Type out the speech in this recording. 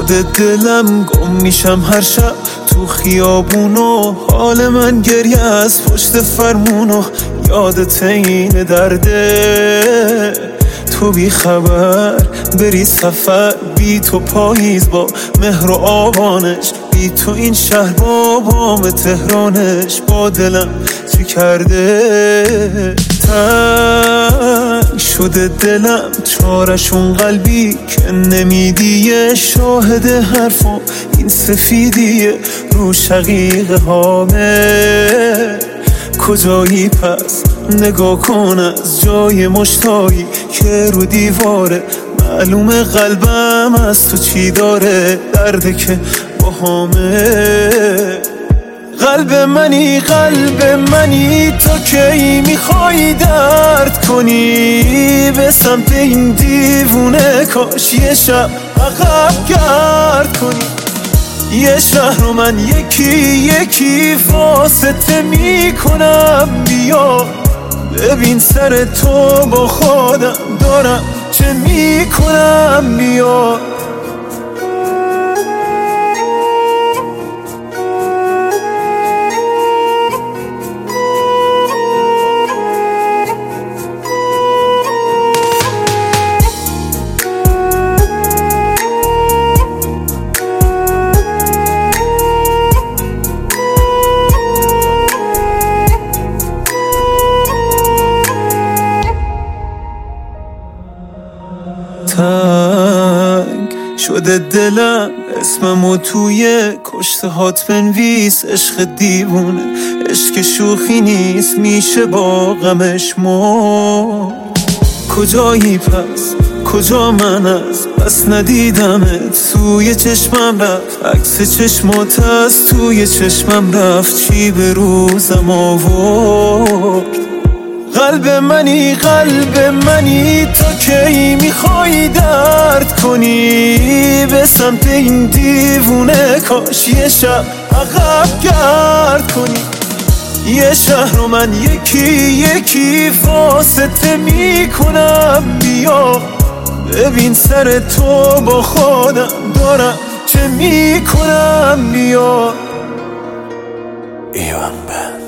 خودت دلم گم میشم هر شب تو خیابونو، حال من گریه از پشت فرمونو، یادت این درده تو بی خبر بری سفر، بی تو پاییز با مهر و آبانش، بی تو این شهر با بام تهرانش، با دلم چی کرده تنگ شده دلم، چارشون قلبی که نمیدیه، شاهد حرفم این سفیدیه رو شقیقه هامه. کجایی پس نگاه کن از جای مشتایی که رو دیواره، معلومه قلبم از تو چی داره، درده که باهامه. قلب منی تو کی میخوای درد کنی، به سمت این دیوونه کاش یه شب عقب گرد کنی. یه شهر رو من یکی واسطه میکنم، بیا ببین سر تو با خودم دارم چه میکنم، بیا. تنگ شده دلم اسممو توی کشته هات بنویس، عشق دیوونه عشق شوخی نیست، میشه با غمش کجایی پس کجا من از بس ندیدمت، توی چشمم رفت عکس چشمات از توی چشمم رفت، چی به روزم آورد. قلب منی تو کی میخوای درد کنی، به سمت این دیوونه کاش یه شب عقب گرد کنی. یه شهر رو من یکی واسطه میکنم، بیا ببین سر تو با خودم دارم چه میکنم، بیا. ایوان بند.